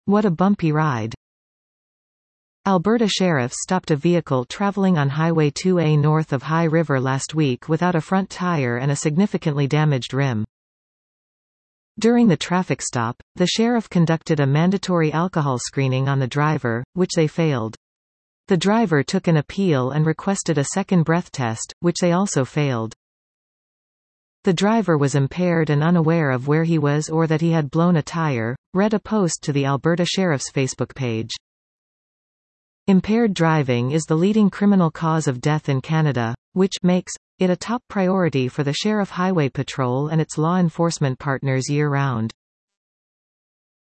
What a bumpy ride. Alberta sheriffs stopped a vehicle traveling on Highway 2A north of High River last week without a front tire and a significantly damaged rim. During the traffic stop, the sheriff conducted a mandatory alcohol screening on the driver, which they failed. The driver took an appeal and requested a second breath test, which they also failed. The driver was impaired and unaware of where he was or that he had blown a tire, read a post to the Alberta Sheriff's Facebook page. Impaired driving is the leading criminal cause of death in Canada, which makes it a top priority for the Sheriff Highway Patrol and its law enforcement partners year-round.